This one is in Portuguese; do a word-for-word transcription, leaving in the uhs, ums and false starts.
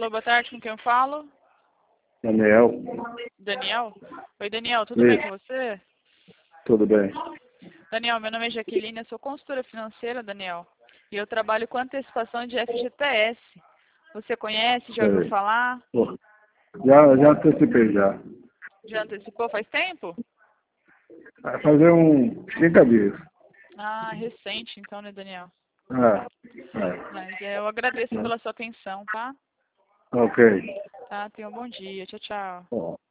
Alô, boa tarde, com quem eu falo? Daniel. Daniel? Oi, Daniel, tudo Isso. bem com você? Tudo bem. Daniel, meu nome é Jaqueline, eu sou consultora financeira, Daniel. E eu trabalho com antecipação de F G T S. Você conhece, já ouviu Sei. falar? Pô, Já, já antecipei já. Já antecipou faz tempo? Vai fazer uns trinta dias. Ah, recente então, né, Daniel? É, é. Mas é, eu agradeço pela sua atenção, tá? Ok. Tá, tenha um bom dia. Tchau, tchau. Ó.